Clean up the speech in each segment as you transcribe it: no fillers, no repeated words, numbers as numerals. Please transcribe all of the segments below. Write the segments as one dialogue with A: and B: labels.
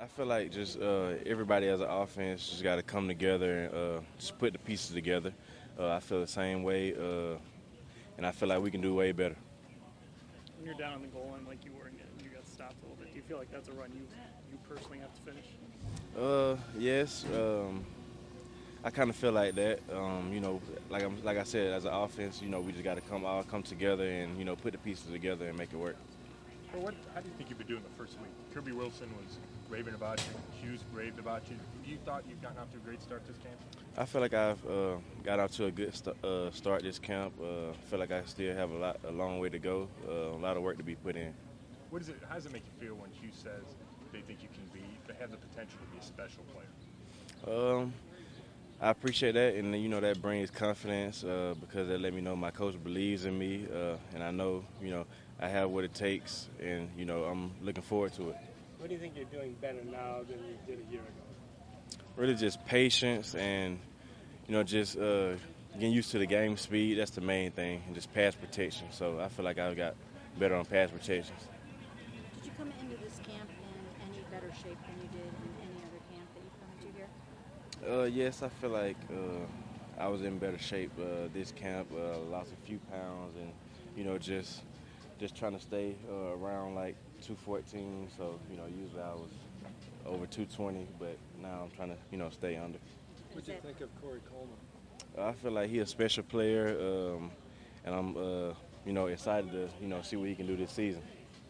A: feel like just everybody as an offense just got to come together and just put the pieces together. I feel the same way, and I feel like we can do way better.
B: When you're down on the goal line like you were and you got stopped a little bit, do you feel like that's a run you personally have to finish?
A: Yes, I kind of feel like that. Like I said, as an offense, we just got to come together and put the pieces together and make it work.
C: How do you think you've been doing the first week? Kirby Wilson was raving about you. Hughes raved about you. You thought you've gotten off to a great start this camp?
A: I feel like I've got out to a good start this camp. I feel like I still have a long way to go, a lot of work to be put in.
C: How does it make you feel when Hughes says they think you can they have the potential to be a special player?
A: I appreciate that, and that brings confidence because they let me know my coach believes in me, and I know I have what it takes, and I'm looking forward to it.
D: What do you think you're doing better now than you did a year ago?
A: Really, just patience and just getting used to the game speed. That's the main thing, and just pass protection. So I feel like I got better on pass protections.
E: Did you come into this camp in any better shape than you did in any other camp that you've come into here?
A: Yes, I feel like I was in better shape this camp. Lost a few pounds, and just trying to stay around like 214. So usually I was over 220, but now I'm trying to stay under.
D: What do you think of Corey Coleman?
A: I feel like he's a special player, and I'm excited to see what he can do this season.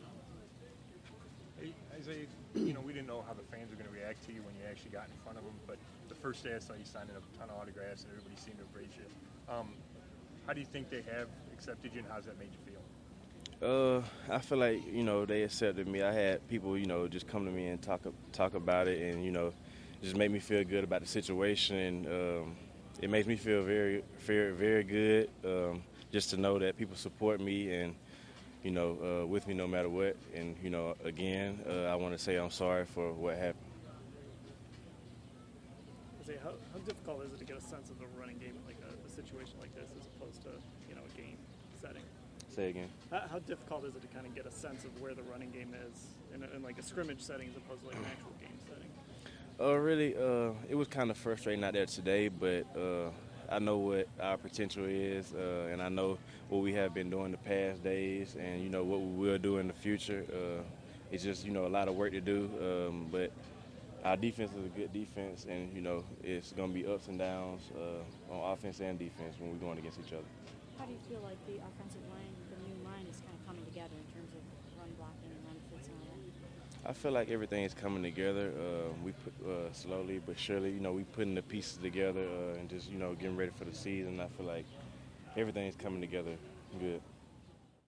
C: Hey, Isaiah, we didn't know how the fans were going to react to you when you actually got in front of them, but the first day I saw you signing a ton of autographs and everybody seemed to embrace you. How do you think they have accepted you, and how's that made you feel?
A: I feel like they accepted me. I had people just come to me and talk about it, and just make me feel good about the situation, and it makes me feel very, very, very good just to know that people support me and with me no matter what. And again, I want to say I'm sorry for what happened.
B: How difficult is it to get a sense of the running game in like a situation like this as opposed to a game setting?
A: Say again.
B: How difficult is it to kind of get a sense of where the running game is in like a scrimmage setting as opposed to like an actual game setting?
A: Really, it was kind of frustrating out there today, but I know what our potential is, and I know what we have been doing the past days, and what we will do in the future. It's just a lot of work to do, but our defense is a good defense, and it's going to be ups and downs on offense and defense when we're going against each other.
E: How do you feel like the offensive line, the new line, is kind of coming together in terms of run blocking and run fits and all that?
A: I feel like everything is coming together. We put slowly but surely, we putting the pieces together and just getting ready for the season. I feel like everything is coming together good.